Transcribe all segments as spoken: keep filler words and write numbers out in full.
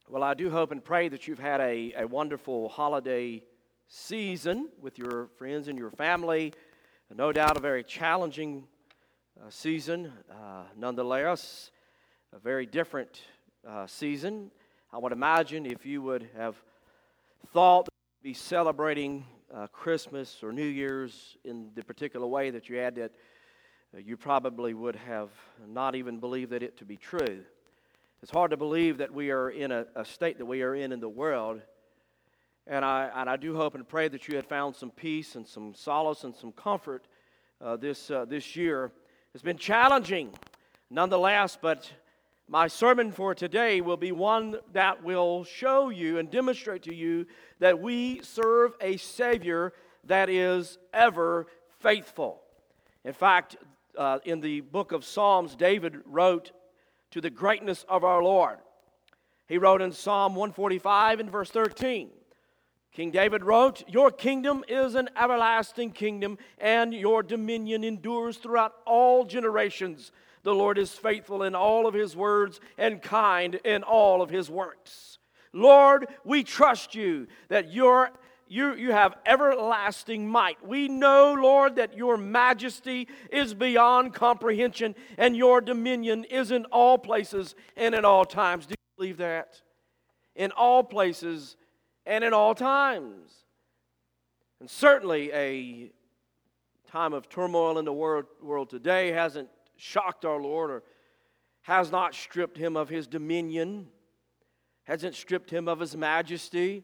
Well, I do hope and pray that you've had a, a wonderful holiday season with your friends and your family. No doubt a very challenging uh, season. Uh, nonetheless, a very different uh, season. I would imagine if you would have thought to be celebrating uh, Christmas or New Year's in the particular way that you had it, uh, you probably would have not even believed that it to be true. It's hard to believe that we are in a, a state that we are in in the world. And I and I do hope and pray that you had found some peace and some solace and some comfort uh, this uh, this year. It's been challenging, nonetheless, but my sermon for today will be one that will show you and demonstrate to you that we serve a Savior that is ever faithful. In fact, uh, in the book of Psalms, David wrote to the greatness of our Lord. He wrote in Psalm one forty-five and verse thirteen, King David wrote, "Your kingdom is an everlasting kingdom, and your dominion endures throughout all generations. The Lord is faithful in all of His words and kind in all of His works." Lord, we trust you that you're You, you have everlasting might. We know, Lord, that your majesty is beyond comprehension and your dominion is in all places and in all times. Do you believe that? In all places and in all times. And certainly a time of turmoil in the world, world today hasn't shocked our Lord or has not stripped Him of His dominion, hasn't stripped Him of His majesty.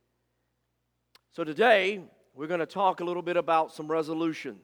So today, we're going to talk a little bit about some resolutions.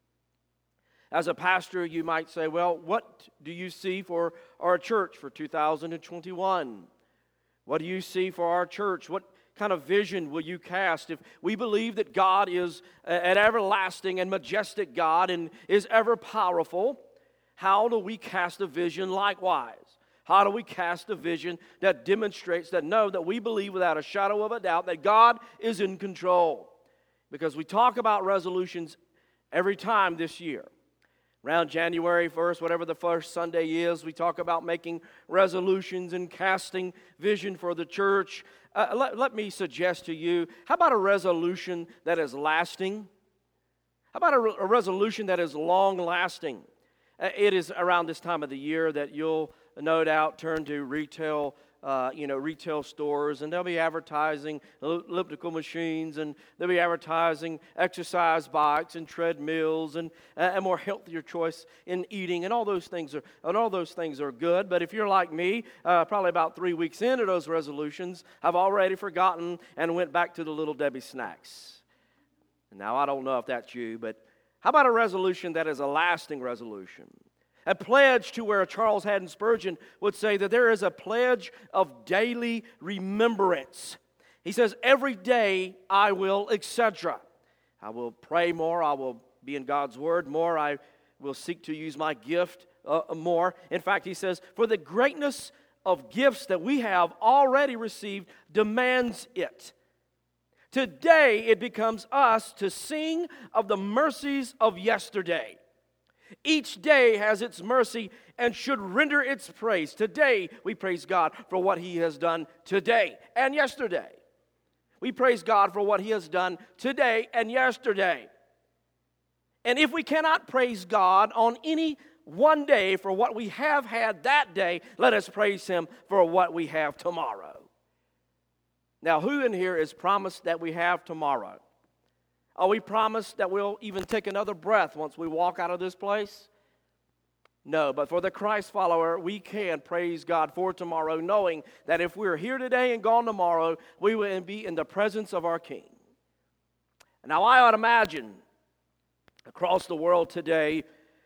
As a pastor, you might say, well, what do you see for our church for two thousand twenty-one? What do you see for our church? What kind of vision will you cast? If we believe that God is an everlasting and majestic God and is ever powerful, how do we cast a vision likewise? How do we cast a vision that demonstrates that, no, that we believe without a shadow of a doubt that God is in control? Because we talk about resolutions every time this year. Around January first, whatever the first Sunday is, we talk about making resolutions and casting vision for the church. Uh, let, let me suggest to you, how about a resolution that is lasting? How about a, re- a resolution that is long-lasting? Uh, it is around this time of the year that you'll no doubt turn to retail, uh, you know, retail stores, and they'll be advertising elliptical machines, and they'll be advertising exercise bikes and treadmills, and uh, a more healthier choice in eating, and all those things are, and all those things are good. But if you're like me, uh, probably about three weeks into those resolutions, I've already forgotten and went back to the Little Debbie snacks. And now I don't know if that's you, but how about a resolution that is a lasting resolution? A pledge to where Charles Haddon Spurgeon would say that there is a pledge of daily remembrance. He says, every day I will, et cetera. I will pray more. I will be in God's Word more. I will seek to use my gift uh, more. In fact, he says, for the greatness of gifts that we have already received demands it. Today it becomes us to sing of the mercies of yesterday. Each day has its mercy and should render its praise. Today, we praise God for what He has done today and yesterday. We praise God for what He has done today and yesterday. And if we cannot praise God on any one day for what we have had that day, let us praise Him for what we have tomorrow. Now, who in here is promised that we have tomorrow? Are we promised that we'll even take another breath once we walk out of this place? No, but for the Christ follower, we can praise God for tomorrow, knowing that if we're here today and gone tomorrow, we will be in the presence of our King. Now, I ought to imagine across the world today,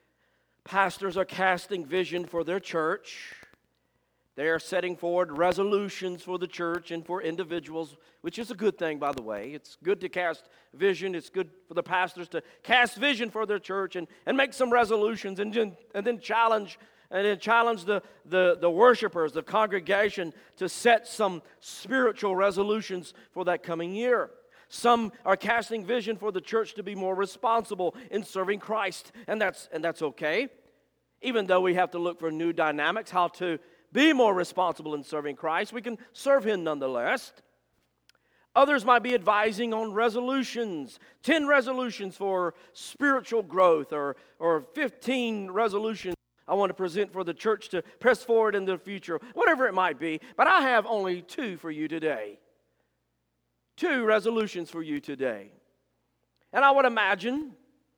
pastors are casting vision for their church. They are setting forward resolutions for the church and for individuals, which is a good thing, by the way. It's good to cast vision. It's good for the pastors to cast vision for their church and, and make some resolutions and, then- and then challenge and then challenge the, the, the worshipers, the congregation, to set some spiritual resolutions for that coming year. Some are casting vision for the church to be more responsible in serving Christ, and that's and that's okay. Even though we have to look for new dynamics, how to be more responsible in serving Christ. We can serve Him nonetheless. Others might be advising on resolutions, ten resolutions for spiritual growth, or, or fifteen resolutions I want to present for the church to press forward into the future, whatever it might be. But I have only two for you today. Two resolutions for you today. And I would imagine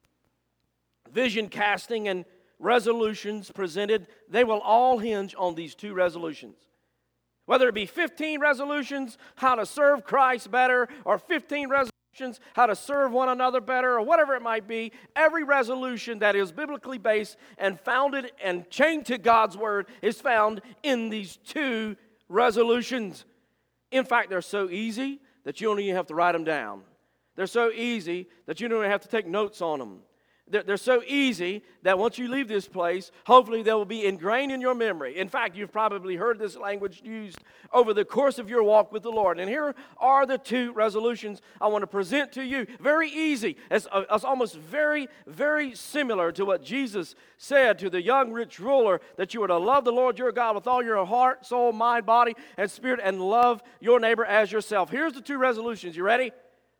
vision casting and resolutions presented, they will all hinge on these two resolutions. Whether it be fifteen resolutions, how to serve Christ better, or fifteen resolutions, how to serve one another better, or whatever it might be, every resolution that is biblically based and founded and chained to God's Word is found in these two resolutions. In fact, they're so easy that you don't even have to write them down. They're so easy that you don't even have to take notes on them. They're, they're so easy that once you leave this place, hopefully they will be ingrained in your memory. In fact, you've probably heard this language used over the course of your walk with the Lord. And here are the two resolutions I want to present to you. Very easy. It's, uh, it's almost very, very similar to what Jesus said to the young rich ruler, that you are to love the Lord your God with all your heart, soul, mind, body, and spirit, and love your neighbor as yourself. Here's the two resolutions. You ready?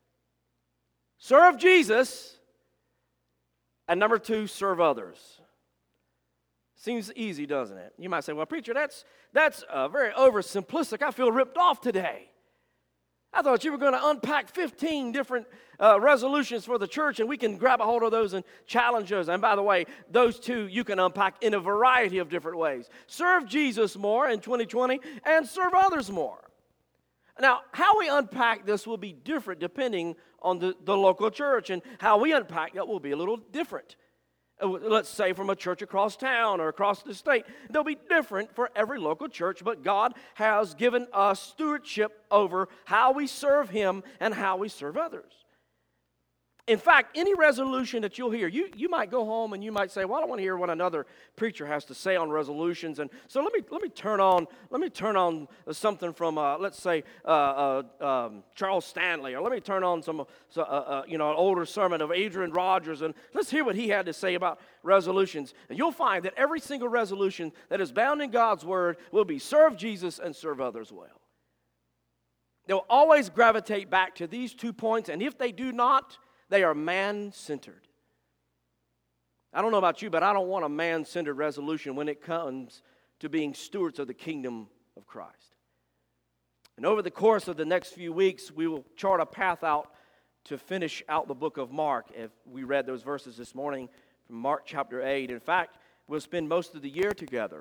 Serve Jesus. And number two, serve others. Seems easy, doesn't it? You might say, well, preacher, that's that's uh, very oversimplistic. I feel ripped off today. I thought you were going to unpack fifteen different uh, resolutions for the church, and we can grab a hold of those and challenge those. And by the way, those two you can unpack in a variety of different ways. Serve Jesus more in twenty twenty and serve others more. Now, how we unpack this will be different depending on the, the local church, and how we unpack that will be a little different. Uh, let's say from a church across town or across the state. They'll be different for every local church, but God has given us stewardship over how we serve Him and how we serve others. In fact, any resolution that you'll hear, you, you might go home and you might say, well, I want to hear what another preacher has to say on resolutions. And so let me let me turn on let me turn on something from uh, let's say uh, uh, um, Charles Stanley, or let me turn on some uh, uh, you know an older sermon of Adrian Rogers, and let's hear what he had to say about resolutions. And you'll find that every single resolution that is bound in God's Word will be serve Jesus and serve others well. They'll always gravitate back to these two points, and if they do not, they are man-centered. I don't know about you, but I don't want a man-centered resolution when it comes to being stewards of the kingdom of Christ. And over the course of the next few weeks, we will chart a path out to finish out the book of Mark. If we read those verses this morning from Mark chapter eight. In fact, we'll spend most of the year together.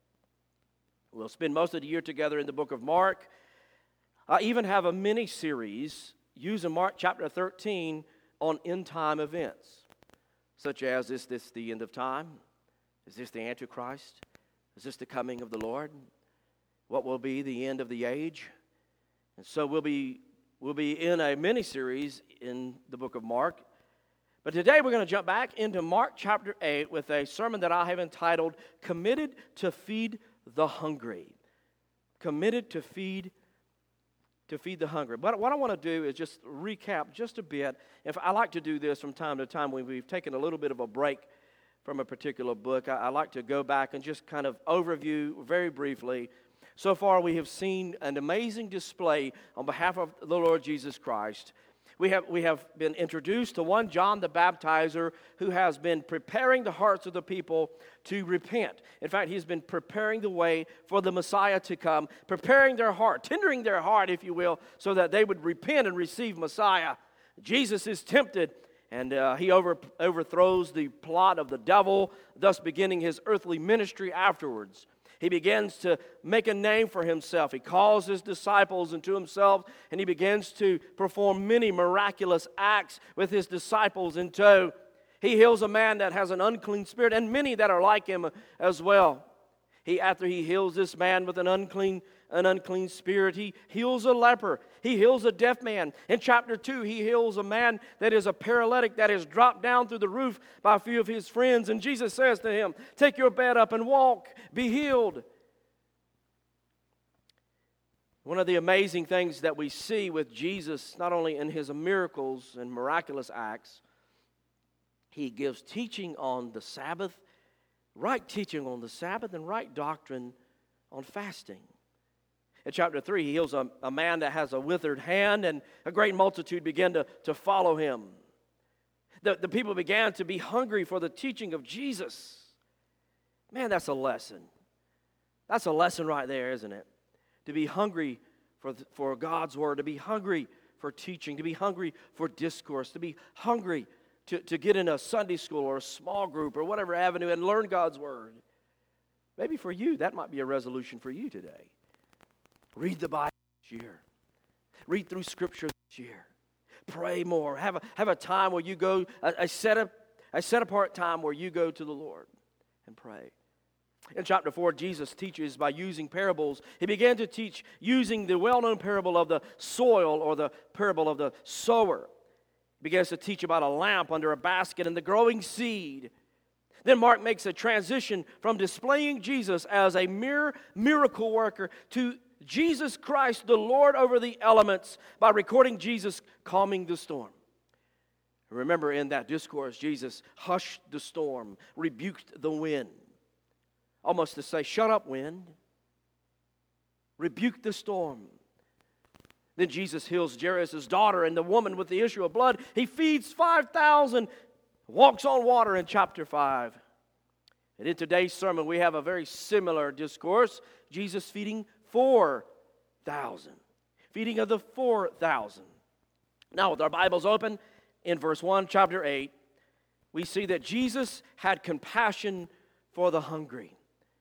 We'll spend most of the year together in the book of Mark. I even have a mini-series using Mark chapter thirteen on end-time events, such as, is this the end of time? Is this the Antichrist? Is this the coming of the Lord? What will be the end of the age? And so we'll be we'll be in a mini-series in the book of Mark. But today we're going to jump back into Mark chapter eight with a sermon that I have entitled, Committed to Feed the Hungry. Committed to feed to feed the hungry. But what I want to do is just recap just a bit. If I like to do this from time to time when we've taken a little bit of a break from a particular book, I, I like to go back and just kind of overview very briefly. So far we have seen an amazing display on behalf of the Lord Jesus Christ. We have, we have been introduced to one John the Baptizer who has been preparing the hearts of the people to repent. In fact, he's been preparing the way for the Messiah to come, preparing their heart, tendering their heart, if you will, so that they would repent and receive Messiah. Jesus is tempted, and uh, he over, overthrows the plot of the devil, thus beginning his earthly ministry afterwards. He begins to make a name for himself. He calls his disciples into himself, and he begins to perform many miraculous acts with his disciples in tow. He heals a man that has an unclean spirit, and many that are like him as well. He, after he heals this man with an unclean, an unclean spirit, he heals a leper. He heals a deaf man. In chapter two, he heals a man that is a paralytic that is dropped down through the roof by a few of his friends. And Jesus says to him, take your bed up and walk, be healed. One of the amazing things that we see with Jesus, not only in his miracles and miraculous acts, he gives teaching on the Sabbath, right teaching on the Sabbath, and right doctrine on fasting. In chapter three, he heals a, a man that has a withered hand, and a great multitude began to, to follow him. The, the people began to be hungry for the teaching of Jesus. Man, that's a lesson. That's a lesson right there, isn't it? To be hungry for, the, for God's word, to be hungry for teaching, to be hungry for discourse, to be hungry to, to get in a Sunday school or a small group or whatever avenue and learn God's word. Maybe for you, that might be a resolution for you today. Read the Bible this year. Read through Scripture this year. Pray more. Have a, have a time where you go, a, a, set up, a set apart time where you go to the Lord and pray. In chapter four, Jesus teaches by using parables. He began to teach using the well-known parable of the soil or the parable of the sower. He begins to teach about a lamp under a basket and the growing seed. Then Mark makes a transition from displaying Jesus as a mere miracle worker to Jesus Christ, the Lord over the elements, by recording Jesus calming the storm. Remember, in that discourse, Jesus hushed the storm, rebuked the wind. Almost to say, shut up, wind. Rebuke the storm. Then Jesus heals Jairus' daughter and the woman with the issue of blood. He feeds five thousand, walks on water in chapter five. And in today's sermon, we have a very similar discourse. Jesus feeding four thousand. Feeding of the four thousand. Now, with our Bibles open, in verse one, chapter eight, we see that Jesus had compassion for the hungry.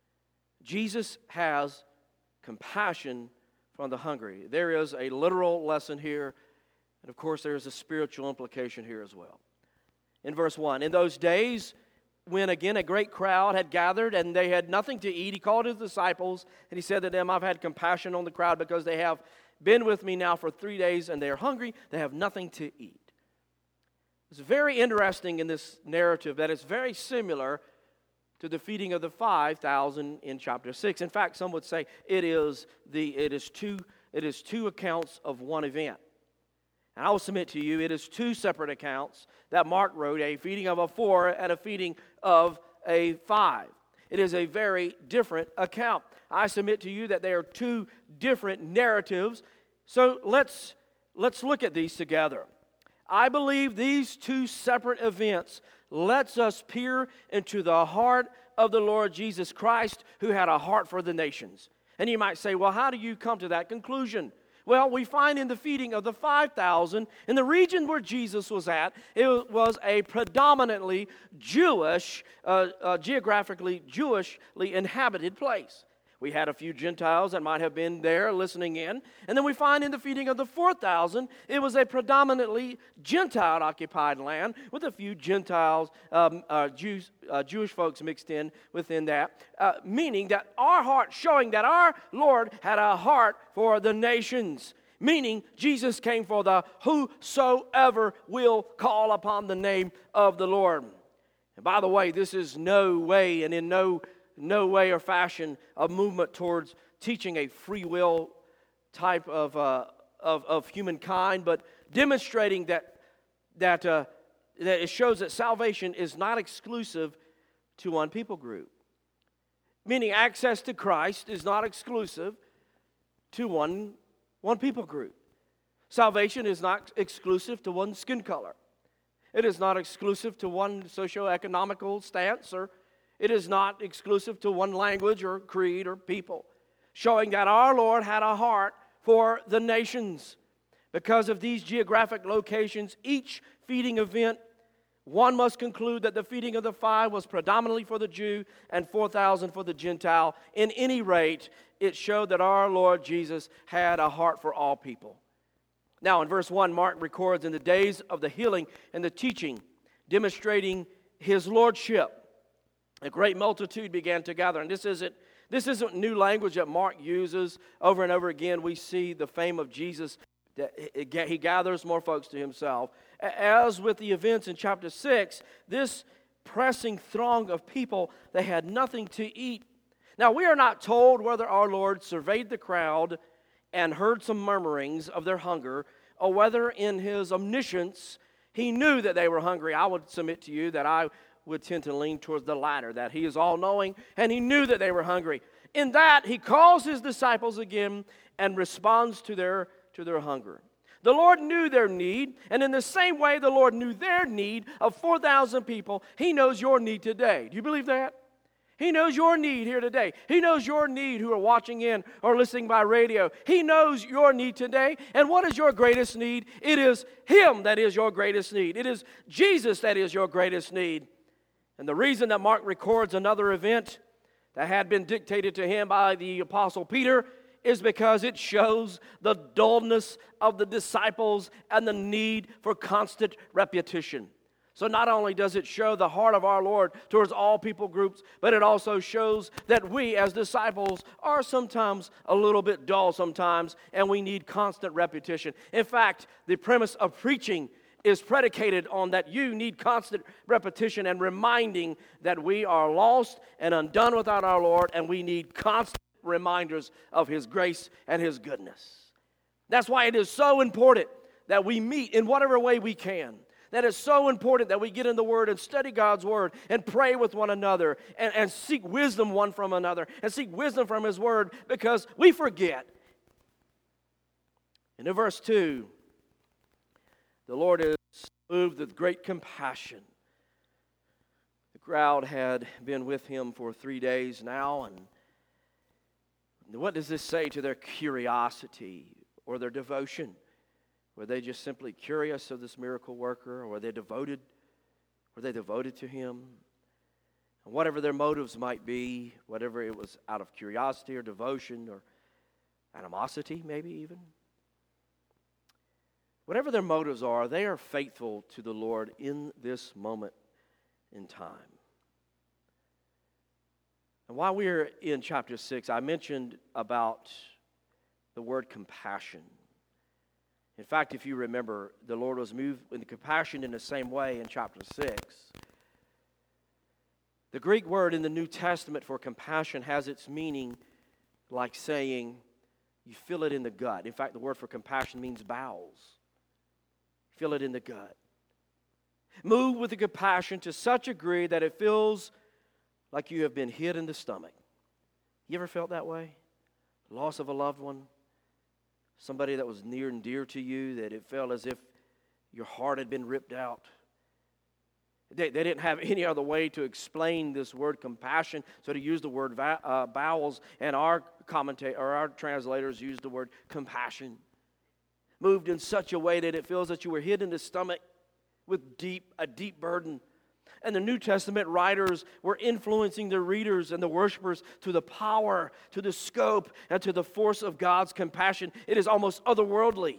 Jesus has compassion for the hungry. There is a literal lesson here, and of course there is a spiritual implication here as well. In verse one, in those days, when again a great crowd had gathered and they had nothing to eat, he called his disciples and he said to them, I've had compassion on the crowd because they have been with me now for three days and they are hungry. They have nothing to eat. It's very interesting in this narrative that it's very similar to the feeding of the five thousand in chapter six. In fact, some would say it is the it is two it is two accounts of one event. And I will submit to you, it is two separate accounts that Mark wrote, a feeding of a four and a feeding of a five. It is a very different account. I submit to you that they are two different narratives. So let's, let's look at these together. I believe these two separate events lets us peer into the heart of the Lord Jesus Christ, who had a heart for the nations. And you might say, well, how do you come to that conclusion? Well, we find in the feeding of the five thousand, in the region where Jesus was at, it was a predominantly Jewish, uh, uh, geographically Jewishly inhabited place. We had a few Gentiles that might have been there listening in. And then we find in the feeding of the four thousand, it was a predominantly Gentile-occupied land with a few Gentiles, um, uh, Jews, uh, Jewish folks mixed in within that. Uh, meaning that our heart, showing that our Lord had a heart for the nations. Meaning Jesus came for the whosoever will call upon the name of the Lord. And by the way, this is no way and in no no way or fashion a movement towards teaching a free will type of uh, of, of humankind, but demonstrating that that uh, that it shows that salvation is not exclusive to one people group. Meaning access to Christ is not exclusive to one one people group. Salvation is not exclusive to one skin color. It is not exclusive to one socio-economical stance, or it is not exclusive to one language or creed or people, showing that our Lord had a heart for the nations. Because of these geographic locations, each feeding event, one must conclude that the feeding of the five was predominantly for the Jew and four thousand for the Gentile. In any rate, it showed that our Lord Jesus had a heart for all people. Now, in verse one, Mark records in the days of the healing and the teaching, demonstrating his lordship, a great multitude began to gather. And this isn't, this isn't new language that Mark uses. Over and over again, we see the fame of Jesus, that he gathers more folks to himself. As with the events in chapter six, this pressing throng of people, they had nothing to eat. Now, we are not told whether our Lord surveyed the crowd and heard some murmurings of their hunger, or whether in his omniscience he knew that they were hungry. I would submit to you that I would tend to lean towards the latter, that he is all-knowing, and he knew that they were hungry. In that, he calls his disciples again and responds to their, to their hunger. The Lord knew their need, and in the same way the Lord knew their need of four thousand people, he knows your need today. Do you believe that? He knows your need here today. He knows your need who are watching in or listening by radio. He knows your need today. And what is your greatest need? It is him that is your greatest need. It is Jesus that is your greatest need. And the reason that Mark records another event that had been dictated to him by the Apostle Peter is because it shows the dullness of the disciples and the need for constant repetition. So not only does it show the heart of our Lord towards all people groups, but it also shows that we as disciples are sometimes a little bit dull sometimes, and we need constant repetition. In fact, the premise of preaching is predicated on that you need constant repetition and reminding that we are lost and undone without our Lord, and we need constant reminders of his grace and his goodness. That's why it is so important that we meet in whatever way we can. That is so important that we get in the Word and study God's Word and pray with one another and, and seek wisdom one from another and seek wisdom from his Word, because we forget. And in verse two, the Lord is moved with great compassion. The crowd had been with him for three days now, and what does this say to their curiosity or their devotion? Were they just simply curious of this miracle worker, or were they devoted? Were they devoted to him? And whatever their motives might be, whatever it was out of curiosity or devotion or animosity maybe even, whatever their motives are, they are faithful to the Lord in this moment in time. And while we're in chapter six, I mentioned about the word compassion. In fact, if you remember, the Lord was moved with compassion in the same way in chapter six. The Greek word in the New Testament for compassion has its meaning like saying you feel it in the gut. In fact, the word for compassion means bowels. Feel it in the gut. Move with the compassion to such a degree that it feels like you have been hit in the stomach. You ever felt that way? Loss of a loved one? Somebody that was near and dear to you, that it felt as if your heart had been ripped out. They, they didn't have any other way to explain this word compassion, so to use the word va- uh, bowels, and our commentator or our translators used the word compassion. Moved in such a way that it feels that you were hit in the stomach with deep a deep burden. And the New Testament writers were influencing the readers and the worshipers to the power, to the scope, and to the force of God's compassion. It is almost otherworldly.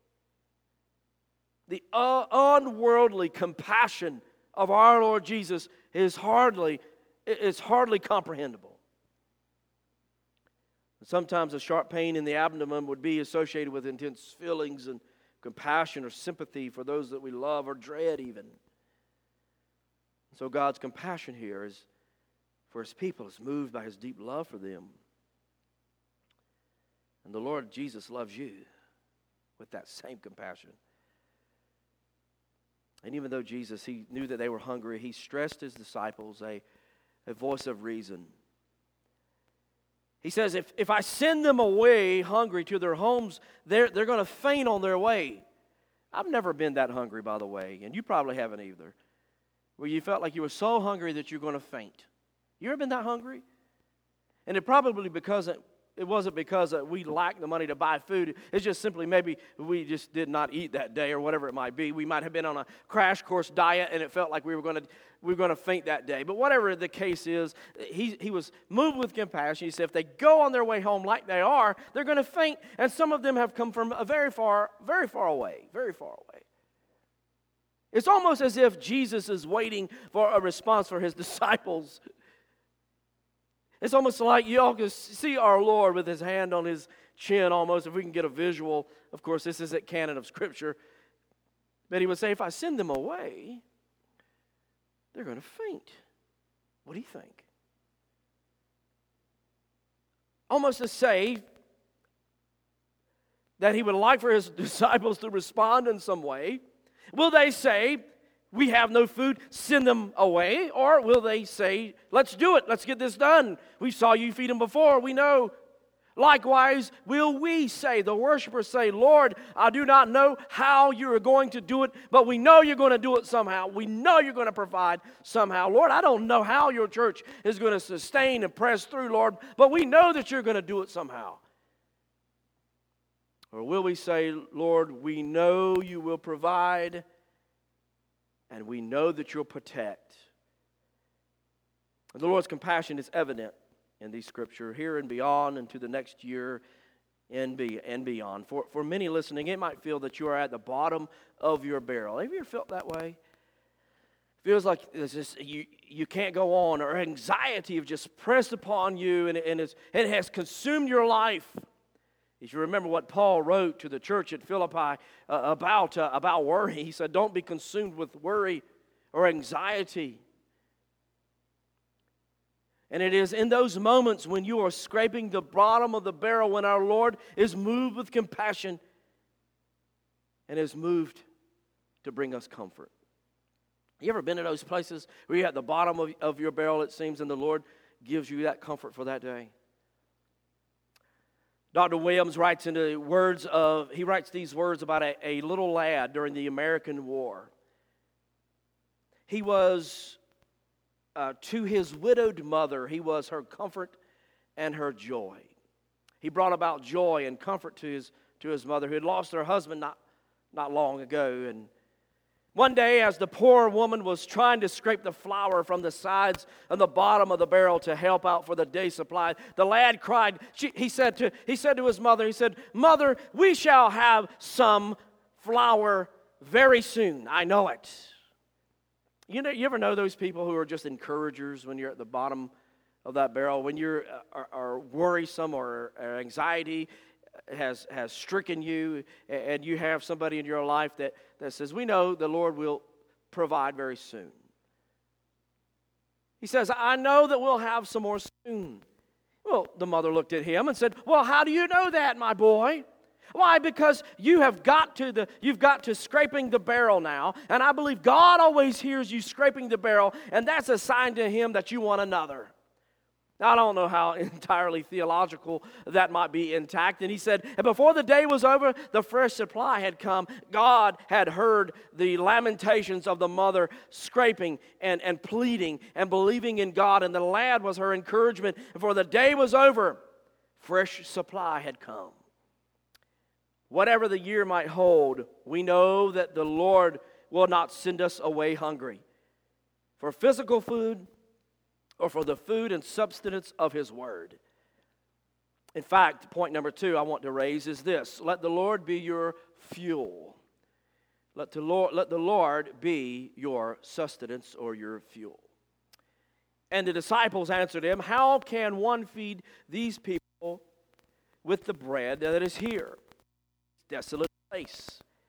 The uh, unworldly compassion of our Lord Jesus is hardly, it's hardly comprehensible. Sometimes a sharp pain in the abdomen would be associated with intense feelings and compassion or sympathy for those that we love or dread even. So God's compassion here is for his people is moved by his deep love for them. And the Lord Jesus loves you with that same compassion. And even though Jesus, he knew that they were hungry, he stressed his disciples a, a voice of reason. He says, if, if I send them away hungry to their homes, they're, they're going to faint on their way. I've never been that hungry, by the way, and you probably haven't either, where you felt like you were so hungry that you're going to faint. You ever been that hungry? And it probably because it, it wasn't because we lacked the money to buy food. It's just simply maybe we just did not eat that day or whatever it might be. We might have been on a crash course diet and it felt like we were going to we were going to faint that day. But whatever the case is, he, he was moved with compassion. He said if they go on their way home like they are, they're going to faint. And some of them have come from a very far, very far away, very far away. It's almost as if Jesus is waiting for a response for his disciples. It's almost like you all can see our Lord with his hand on his chin almost, if we can get a visual. Of course, this isn't canon of Scripture. But he would say, if I send them away, they're going to faint. What do you think? Almost to say that he would like for his disciples to respond in some way. Will they say, we have no food, send them away? Or will they say, let's do it, let's get this done. We saw you feed them before, we know. Likewise, will we say, the worshipers say, Lord, I do not know how you are going to do it, but we know you're going to do it somehow. We know you're going to provide somehow. Lord, I don't know how your church is going to sustain and press through, Lord, but we know that you're going to do it somehow. Or will we say, Lord, we know you will provide, and we know that you'll protect. And the Lord's compassion is evident in these scripture here and beyond, and to the next year and be and beyond. For for many listening, it might feel that you are at the bottom of your barrel. Have you ever felt that way? Feels like it's just, you you can't go on, or anxiety have just pressed upon you, and, and it's, it has consumed your life. If you remember what Paul wrote to the church at Philippi uh, about uh, about worry, he said, "Don't be consumed with worry or anxiety." And it is in those moments when you are scraping the bottom of the barrel, when our Lord is moved with compassion and is moved to bring us comfort. You ever been to those places where you're at the bottom of, of your barrel, it seems, and the Lord gives you that comfort for that day? Doctor Williams writes in the words of, he writes these words about a, a little lad during the American War. He was... Uh, to his widowed mother, he was her comfort and her joy. He brought about joy and comfort to his to his mother, who had lost her husband not, not long ago. And one day, as the poor woman was trying to scrape the flour from the sides and the bottom of the barrel to help out for the day's supply, the lad cried. She, he said to he said to his mother, he said, "Mother, we shall have some flour very soon. I know it." You know, you ever know those people who are just encouragers when you're at the bottom of that barrel, when you're are, are worrisome or, or anxiety has has stricken you, and you have somebody in your life that, that says, "We know the Lord will provide very soon." He says, "I know that we'll have some more soon." Well, the mother looked at him and said, "Well, how do you know that, my boy?" Why? Because you have got to the you've got to scraping the barrel now, and I believe God always hears you scraping the barrel, and that's a sign to Him that you want another. Now, I don't know how entirely theological that might be intact. And he said, and before the day was over, the fresh supply had come. God had heard the lamentations of the mother scraping and, and pleading and believing in God, and the lad was her encouragement. And before the day was over, fresh supply had come. Whatever the year might hold, we know that the Lord will not send us away hungry for physical food or for the food and substance of His Word. In fact, point number two I want to raise is this: let the Lord be your fuel. Let the Lord, let the Lord be your sustenance or your fuel. And the disciples answered him, "How can one feed these people with the bread that is here? Desolate place."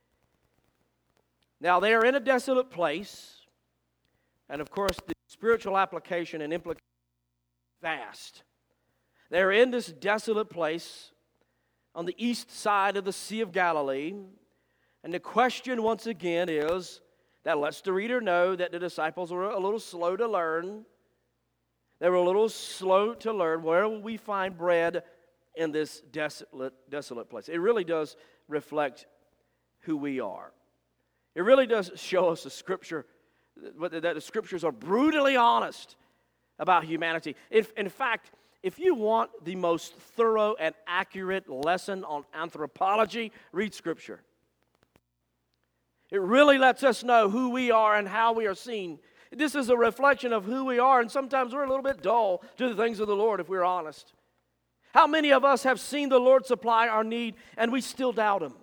Now they are in a desolate place, and of course the spiritual application and implication is vast. They're in this desolate place on the east side of the Sea of Galilee, and the question once again is, that lets the reader know that the disciples were a little slow to learn. They were a little slow to learn, where will we find bread in this desolate, desolate place? It really does reflect who we are. It really does show us the Scripture, that the Scriptures are brutally honest about humanity. If, in fact, if you want the most thorough and accurate lesson on anthropology, read Scripture. It really lets us know who we are and how we are seen. This is a reflection of who we are, and sometimes we're a little bit dull to the things of the Lord, if we're honest. How many of us have seen the Lord supply our need, and we still doubt Him?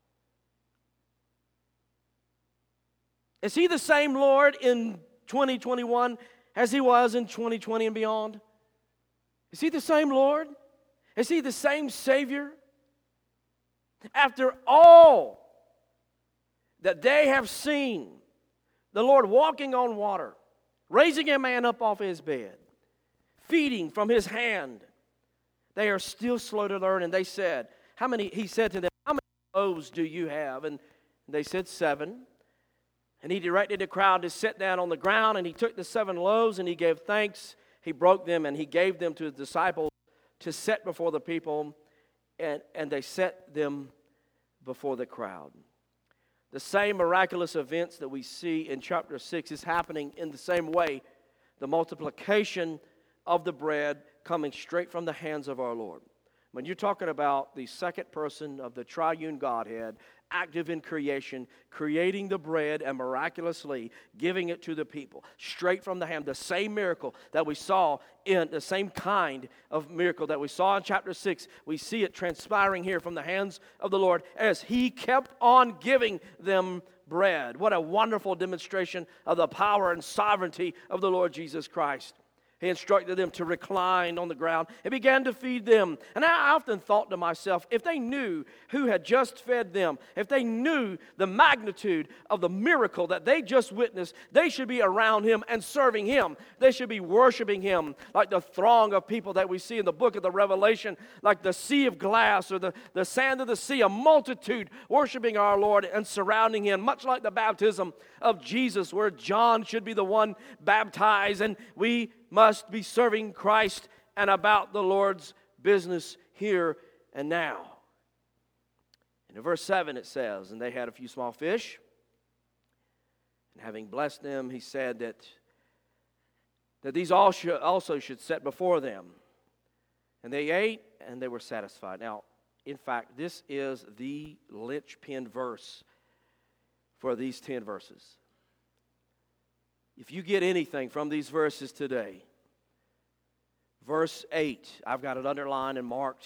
Is He the same Lord in twenty twenty-one as He was in twenty twenty and beyond? Is He the same Lord? Is He the same Savior? After all that they have seen, the Lord walking on water, raising a man up off his bed, feeding from His hand, they are still slow to learn. And they said, how many, He said to them, "How many loaves do you have?" And they said, "Seven." And he directed the crowd to sit down on the ground, and he took the seven loaves, and he gave thanks. He broke them, and he gave them to his disciples to set before the people, and, and they set them before the crowd. The same miraculous events that we see in chapter six is happening in the same way. The multiplication of the bread coming straight from the hands of our Lord. When you're talking about the second person of the triune Godhead, active in creation, creating the bread and miraculously giving it to the people, straight from the hand, the same miracle that we saw in, the same kind of miracle that we saw in chapter six, we see it transpiring here from the hands of the Lord as He kept on giving them bread. What a wonderful demonstration of the power and sovereignty of the Lord Jesus Christ. He instructed them to recline on the ground and began to feed them. And I often thought to myself, if they knew who had just fed them, if they knew the magnitude of the miracle that they just witnessed, they should be around Him and serving Him. They should be worshiping Him like the throng of people that we see in the book of the Revelation, like the sea of glass or the, the sand of the sea, a multitude worshiping our Lord and surrounding Him, much like the baptism of Jesus, where John should be the one baptized, and we must be serving Christ and about the Lord's business here and now. And in verse seven it says, and they had a few small fish, and having blessed them, He said that, that these all should, also should set before them. And they ate, and they were satisfied. Now, in fact, this is the linchpin verse for these ten verses. If you get anything from these verses today, verse eight, I've got it underlined and marked.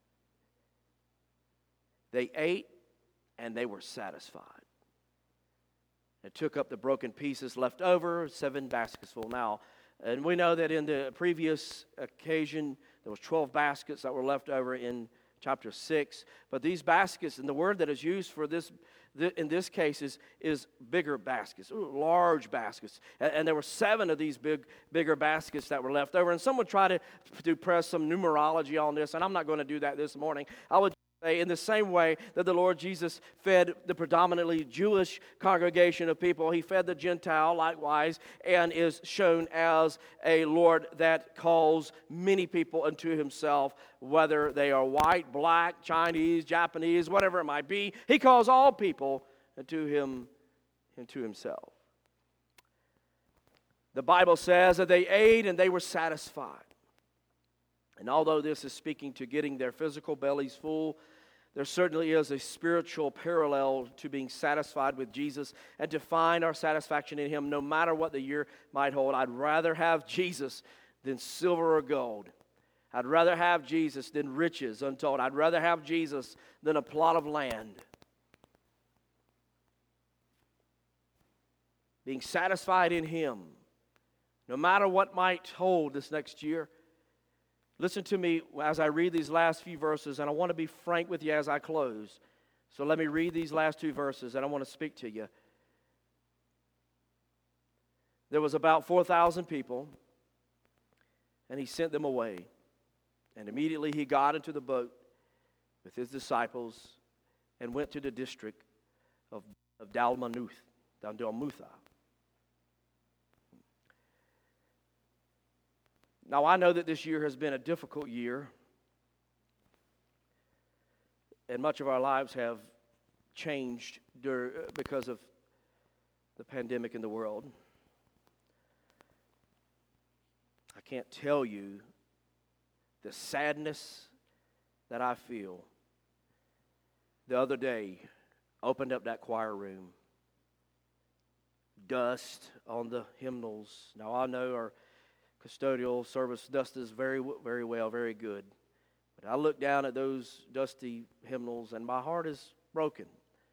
They ate and they were satisfied. They took up the broken pieces left over, seven baskets full. Now, and we know that in the previous occasion, there was twelve baskets that were left over in chapter six. But these baskets, and the word that is used for this in this case is, is bigger baskets, large baskets. And, and there were seven of these big, bigger baskets that were left over. And someone tried to, to press some numerology on this, and I'm not going to do that this morning. I would say in the same way that the Lord Jesus fed the predominantly Jewish congregation of people, He fed the Gentile likewise, and is shown as a Lord that calls many people unto Himself, whether they are white, black, Chinese, Japanese, whatever it might be. He calls all people unto Him, into Himself. The Bible says that they ate and they were satisfied. And although this is speaking to getting their physical bellies full, there certainly is a spiritual parallel to being satisfied with Jesus and to find our satisfaction in Him no matter what the year might hold. I'd rather have Jesus than silver or gold. I'd rather have Jesus than riches untold. I'd rather have Jesus than a plot of land. Being satisfied in Him, no matter what might hold this next year. Listen to me as I read these last few verses, and I want to be frank with you as I close. So let me read these last two verses, and I want to speak to you. There was about four thousand people, and He sent them away. And immediately He got into the boat with His disciples and went to the district of, of Dalmanuth, Dalmutha. Now, I know that this year has been a difficult year, and much of our lives have changed because of the pandemic in the world. I can't tell you the sadness that I feel. The other day, opened up that choir room, dust on the hymnals. Now, I know our custodial service dust is very, very well, very good. But I look down at those dusty hymnals, and my heart is broken.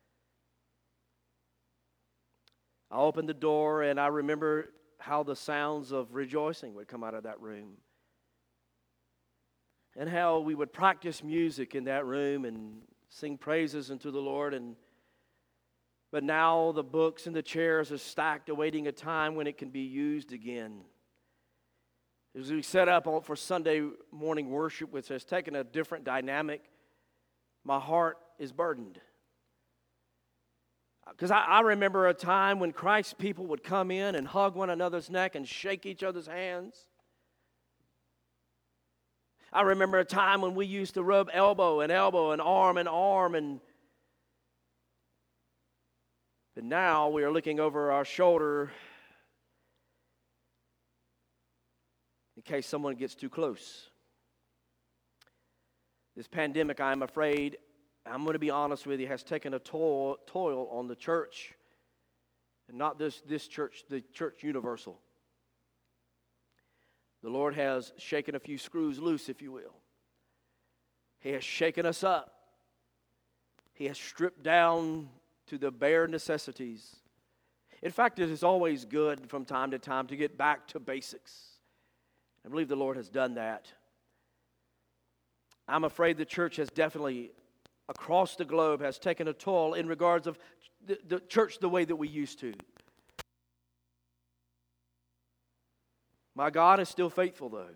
I opened the door, and I remember how the sounds of rejoicing would come out of that room. And how we would practice music in that room and sing praises unto the Lord. And but now the books and the chairs are stacked, awaiting a time when it can be used again. As we set up for Sunday morning worship, which has taken a different dynamic, my heart is burdened. Because I, I remember a time when Christ's people would come in and hug one another's neck and shake each other's hands. I remember a time when we used to rub elbow and elbow and arm and arm. And but now we are looking over our shoulder in case someone gets too close. This pandemic, I'm afraid, I'm going to be honest with you, has taken a toil, toll on the church. And not this, this church, the church universal. The Lord has shaken a few screws loose, if you will. He has shaken us up. He has stripped down to the bare necessities. In fact, it is always good from time to time to get back to basics. I believe the Lord has done that. I'm afraid the church has definitely, across the globe, has taken a toll in regards of the, the church the way that we used to. My God is still faithful, though.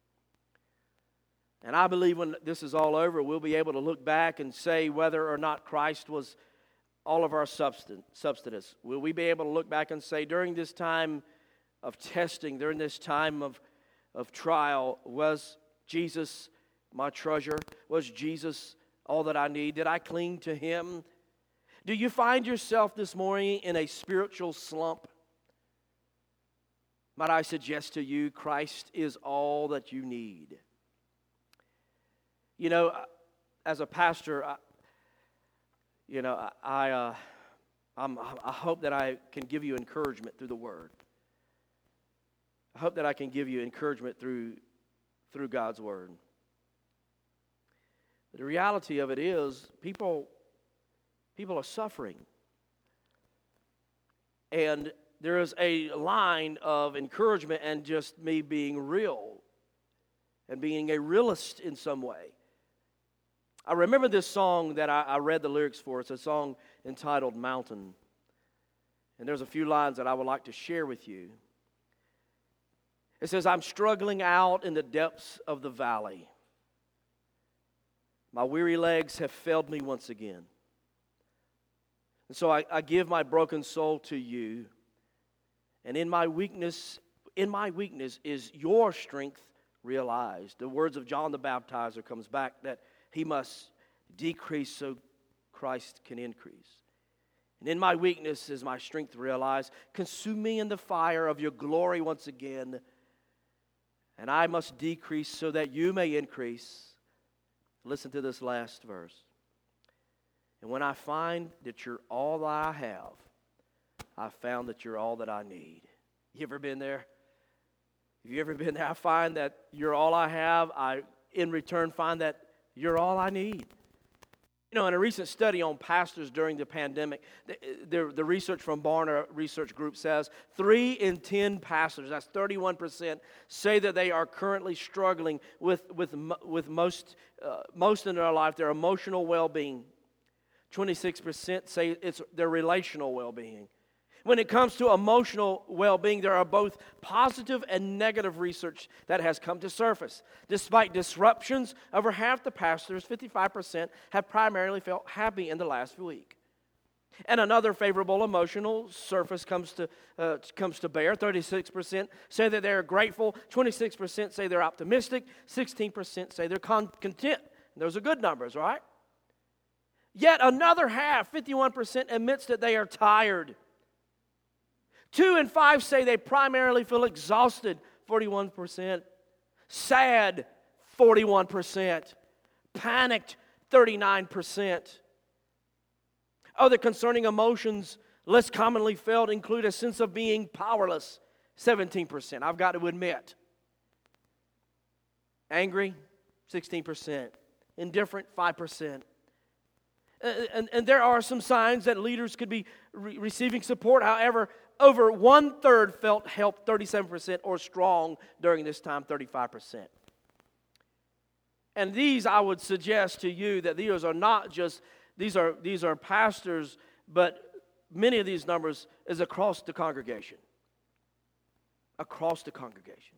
And I believe when this is all over, we'll be able to look back and say whether or not Christ was all of our substance. Will we be able to look back and say, during this time of testing, during this time of, of trial, was Jesus my treasure? Was Jesus all that I need? Did I cling to Him? Do you find yourself this morning in a spiritual slump? Might I suggest to you, Christ is all that you need. You know, as a pastor, I, you know, I, uh, I'm, I hope that I can give you encouragement through the Word. I hope that I can give you encouragement through, through God's Word. But the reality of it is, people, people are suffering. And there is a line of encouragement and just me being real and being a realist in some way. I remember this song that I, I read the lyrics for. It's a song entitled Mountain. And there's a few lines that I would like to share with you. It says, I'm struggling out in the depths of the valley. My weary legs have failed me once again. And so I, I give my broken soul to you. And in my weakness, in my weakness is your strength realized. The words of John the Baptizer comes back that he must decrease so Christ can increase. And in my weakness is my strength realized. Consume me in the fire of your glory once again. And I must decrease so that you may increase. Listen to this last verse. And when I find that you're all that I have, I found that you're all that I need. You ever been there? Have you ever been there? I find that you're all I have. I, in return, find that you're all I need. You know, in a recent study on pastors during the pandemic, the, the, the research from Barna Research Group says three in ten pastors, that's thirty-one percent, say that they are currently struggling with, with, with most, uh, most in their life, their emotional well-being. twenty-six percent say it's their relational well-being. When it comes to emotional well-being, there are both positive and negative research that has come to surface. Despite disruptions, over half the pastors, fifty-five percent, have primarily felt happy in the last week. And another favorable emotional surface comes to uh, comes to bear. thirty-six percent say that they're grateful, twenty-six percent say they're optimistic, sixteen percent say they're con- content. Those are good numbers, right? Yet another half, fifty-one percent, admits that they are tired. Two and five say they primarily feel exhausted, forty-one percent. Sad, forty-one percent. Panicked, thirty-nine percent. Other concerning emotions less commonly felt include a sense of being powerless, seventeen percent. I've got to admit. Angry, sixteen percent. Indifferent, five percent. And, and, and there are some signs that leaders could be re- receiving support. However, over one-third felt help, thirty-seven percent, or strong during this time, thirty-five percent. And these, I would suggest to you that these are not just, these are, these are pastors, but many of these numbers is across the congregation. Across the congregation.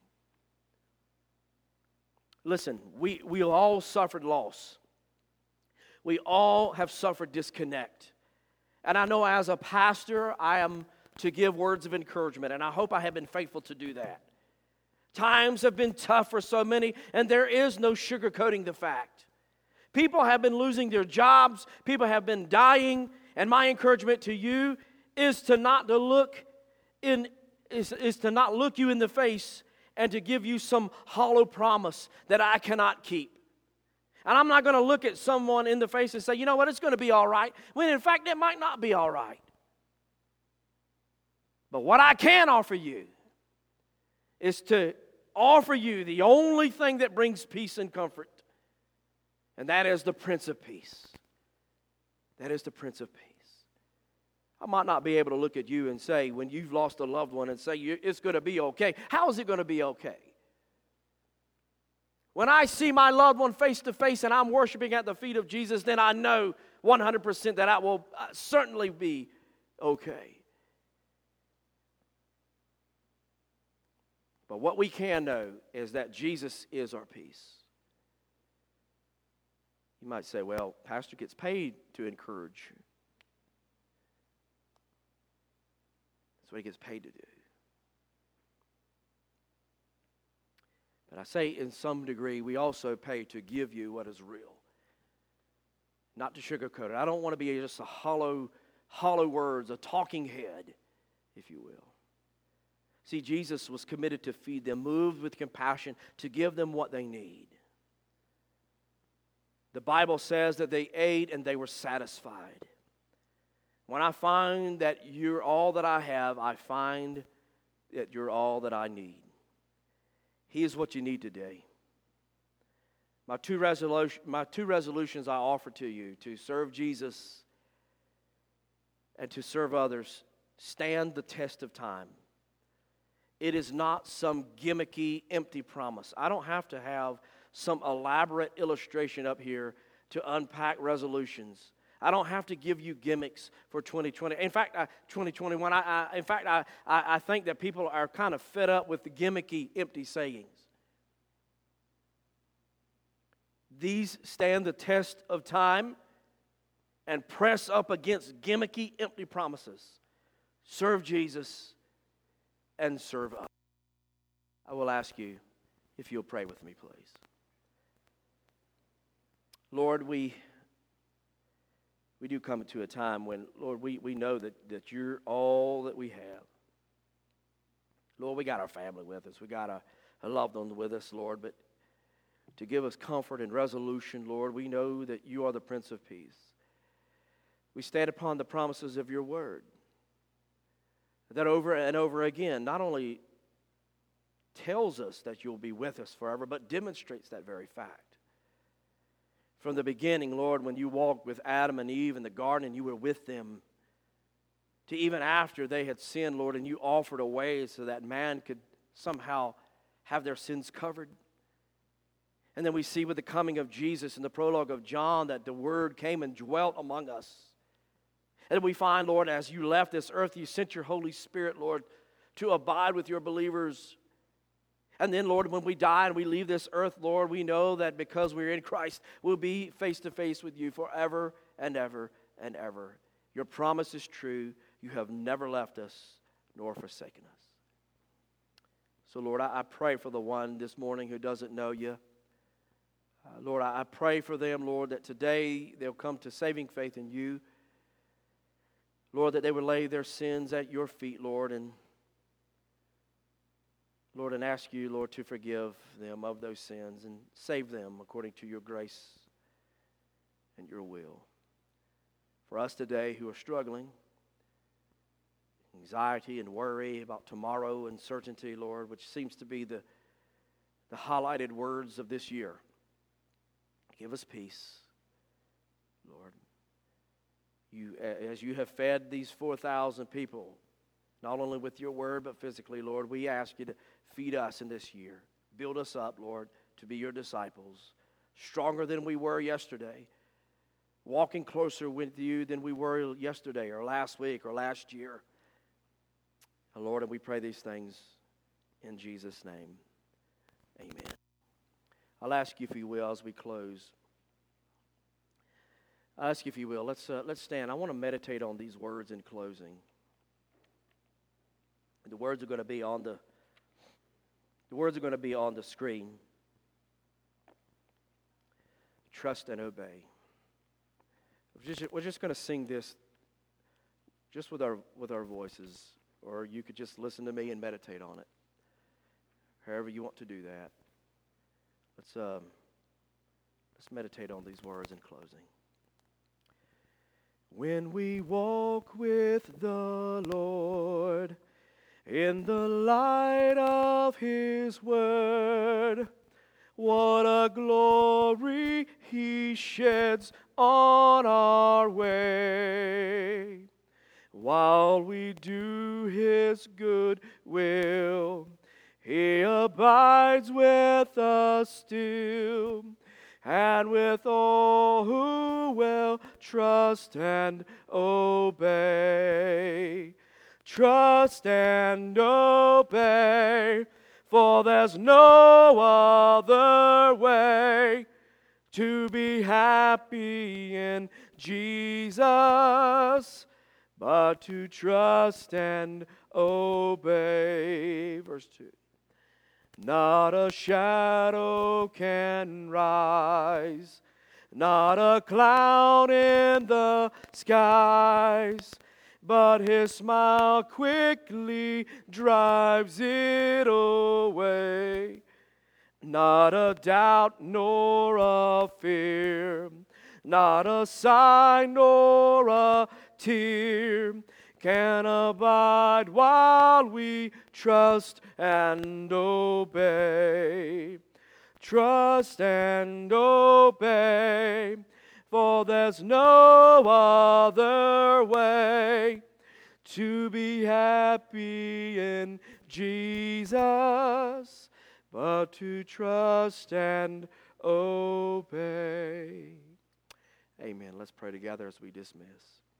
Listen, we, we all suffered loss. We all have suffered disconnect. And I know as a pastor, I am to give words of encouragement, and I hope I have been faithful to do that. Times have been tough for so many, and there is no sugarcoating the fact. People have been losing their jobs, people have been dying, and my encouragement to you is to not to look in is, is to not look you in the face and to give you some hollow promise that I cannot keep. And I'm not going to look at someone in the face and say, you know what, it's going to be all right, when in fact it might not be all right. But what I can offer you is to offer you the only thing that brings peace and comfort, and that is the Prince of Peace. That is the Prince of Peace. I might not be able to look at you and say, when you've lost a loved one, and say, it's going to be okay. How is it going to be okay? When I see my loved one face to face and I'm worshiping at the feet of Jesus, then I know one hundred percent that I will certainly be okay. But what we can know is that Jesus is our peace. You might say, well, pastor gets paid to encourage. That's what he gets paid to do. But I say in some degree, we also pay to give you what is real. Not to sugarcoat it. I don't want to be just a hollow, hollow words, a talking head, if you will. See, Jesus was committed to feed them, moved with compassion, to give them what they need. The Bible says that they ate and they were satisfied. When I find that you're all that I have, I find that you're all that I need. He is what you need today. My two, resolution, my two resolutions I offer to you, to serve Jesus and to serve others, stand the test of time. It is not some gimmicky, empty promise. I don't have to have some elaborate illustration up here to unpack resolutions. I don't have to give you gimmicks for twenty twenty. In fact, I, twenty twenty-one, I, I, in fact, I, I, I think that people are kind of fed up with the gimmicky, empty sayings. These stand the test of time and press up against gimmicky, empty promises. Serve Jesus and serve us. I will ask you if you'll pray with me, please. Lord, we we do come to a time when, Lord, we, we know that, that you're all that we have. Lord, we got our family with us. We got a, a loved one with us, Lord, but to give us comfort and resolution, Lord, we know that you are the Prince of Peace. We stand upon the promises of your word. That over and over again not only tells us that you'll be with us forever, but demonstrates that very fact. From the beginning, Lord, when you walked with Adam and Eve in the garden and you were with them, to even after they had sinned, Lord, and you offered a way so that man could somehow have their sins covered. And then we see with the coming of Jesus in the prologue of John that the Word came and dwelt among us. And we find, Lord, as you left this earth, you sent your Holy Spirit, Lord, to abide with your believers. And then, Lord, when we die and we leave this earth, Lord, we know that because we're in Christ, we'll be face to face with you forever and ever and ever. Your promise is true. You have never left us nor forsaken us. So, Lord, I, I pray for the one this morning who doesn't know you. Uh, Lord, I, I pray for them, Lord, that today they'll come to saving faith in you. Lord, that they would lay their sins at your feet, Lord, and Lord, and ask you, Lord, to forgive them of those sins and save them according to your grace and your will. For us today who are struggling, anxiety and worry about tomorrow, uncertainty, Lord, which seems to be the, the highlighted words of this year. Give us peace, Lord. You, as you have fed these four thousand people, not only with your word, but physically, Lord, we ask you to feed us in this year. Build us up, Lord, to be your disciples, stronger than we were yesterday, walking closer with you than we were yesterday or last week or last year. And Lord, and we pray these things in Jesus' name. Amen. I'll ask you, if you will, as we close, I ask you if you will, let's, uh, let's stand. I want to meditate on these words in closing. The words are going to be on the, the words are going to be on the screen. Trust and obey. We're just, we're just going to sing this just with our, with our voices, or you could just listen to me and meditate on it. However you want to do that. Let's, um, let's meditate on these words in closing. When we walk with the Lord in the light of His word, what a glory He sheds on our way. While we do His good will, He abides with us still, and with all who will trust and obey. Trust and obey, for there's no other way to be happy in Jesus but to trust and obey. Verse two. Not a shadow can rise, not a cloud in the skies, but His smile quickly drives it away. Not a doubt nor a fear, not a sigh nor a tear can abide while we trust and obey. Trust and obey, for there's no other way to be happy in Jesus but to trust and obey. Amen. Let's pray together as we dismiss.